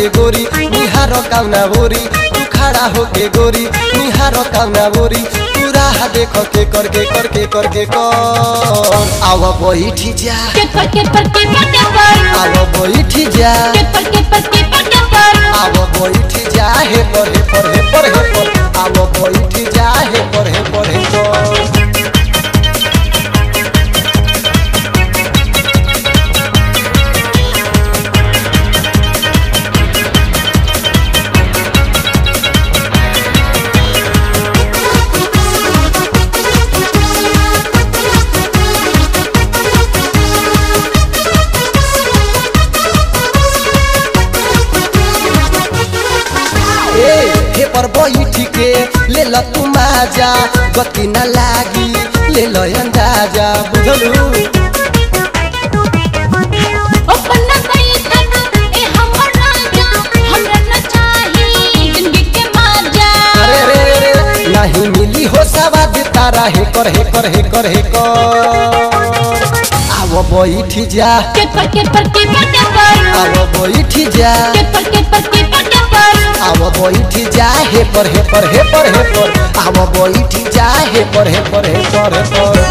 होके गोरी निहारो कावना बोरी तू खड़ा होके गोरी निहारो कावना बोरी पूरा देखो के करके कर आव बैठी जा आव बैठी जा आव बैठी जा हे पर आव बैठी जा हे पर पर बैठ के ले ल तू माजा गति न लागी ले ल अंदाजा बुझलू नहीं मिली हो सवाद तारा हे कर आव बैठ जा आव बैठ जा आव बैठ जा हे पर आव बैठ जा हे पर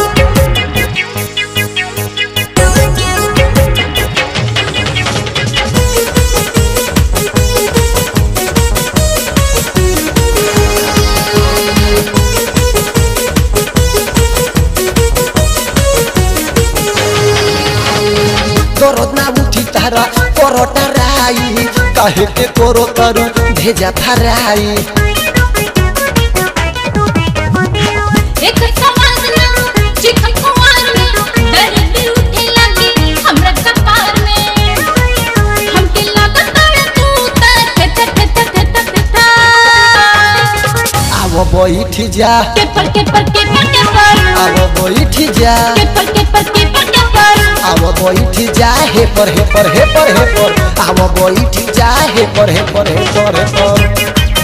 दरद ना उठी तारा परोटा राई काहे के करो तारू भेजा फराई एक समाज ना चिकन कुमार में दर्द उठे लगी हमरा कपार में हमके लागत तू ता आव बैठ जा पर आव बैठ जा आव बैठ जा हे पर आव बैठ जा हे पर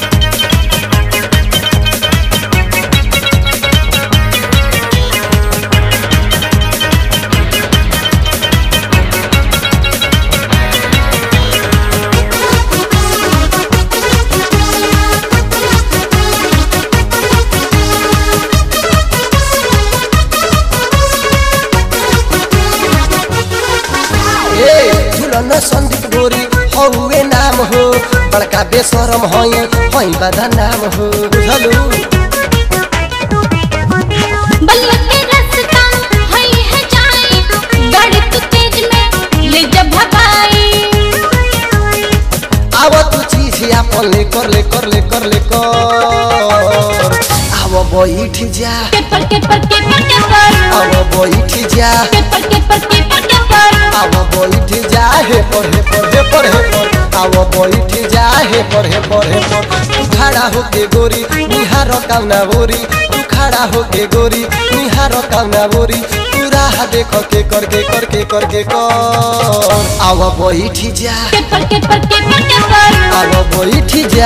झुलन संदीप गोरी हौवे नाम हो बड़का बेशरम हई बाधा नाम हो बुझलू बल्ला के रास्ता हई है जाई गाड़ी तू तेज में ले जा भगाई आव तू चीज अपन ले कर आव बैठ जा आव बैठ जा आव बैठ जा हे पर आव बैठ जा हे पर तू खड़ा होके गोरी निहारो कावना बोरी तू खड़ा होके गोरी निहारो कावना बोरी पूरा देखो के करके आव बैठ जा आव बैठ जा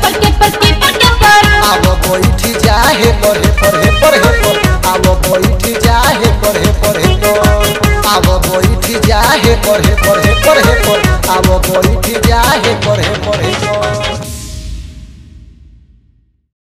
आव बैठ जा हे पर आव बैठ जा हे पर आव बैठ जा हे पर आव बैठ जा हे पर